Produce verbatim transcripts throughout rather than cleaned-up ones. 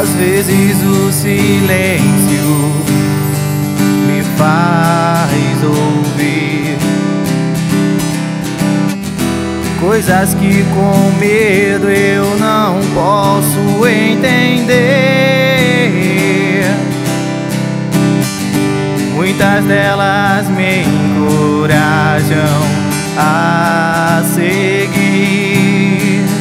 Às vezes o silêncio me faz ouvir coisas que com medo eu não posso entender. Muitas delas me encorajam a seguir,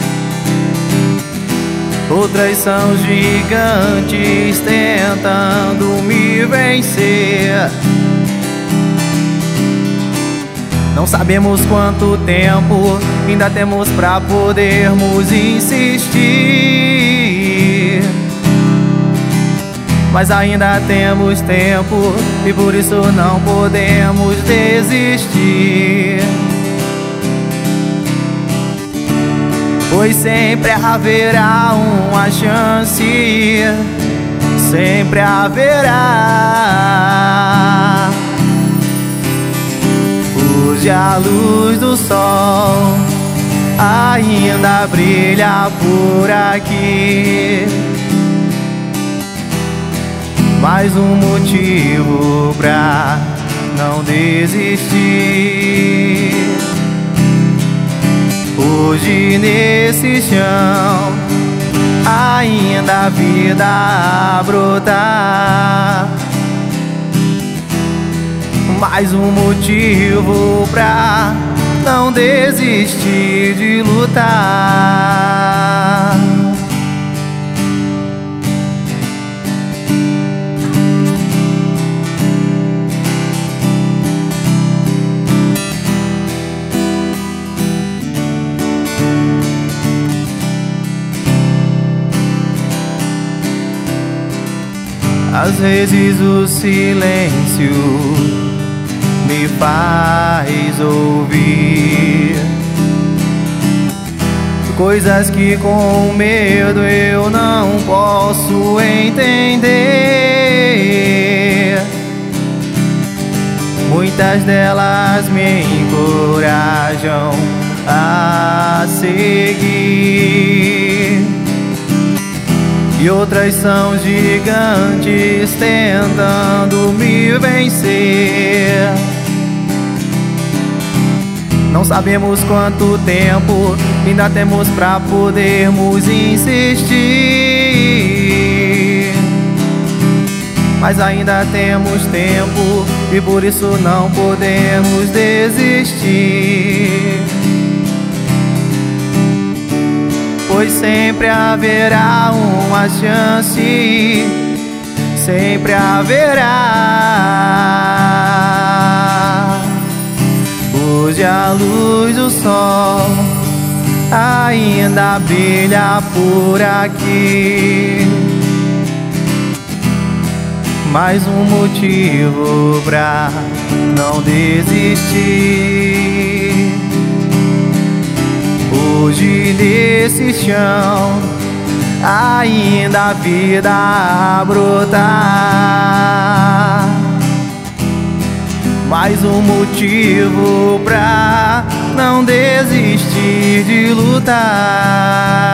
outras são gigantes tentando me vencer. Não sabemos quanto tempo ainda temos pra podermos insistir, mas ainda temos tempo e por isso não podemos desistir. Pois sempre haverá uma chance, sempre haverá. Hoje a luz do sol ainda brilha por aqui, mais um motivo pra não desistir. Hoje nesse chão ainda a vida a brotar, mais um motivo pra não desistir de lutar. Às vezes o silêncio me faz ouvir coisas que com medo eu não posso entender. Muitas delas me encorajam a seguir, e outras são gigantes tentando me vencer. Não sabemos quanto tempo ainda temos pra podermos insistir, mas ainda temos tempo e por isso não podemos desistir. Pois sempre haverá uma chance, sempre haverá. Hoje a luz do sol ainda brilha por aqui, mais um motivo pra não desistir. Hoje nesse chão ainda a vida a brotar, mais um motivo pra não desistir de lutar.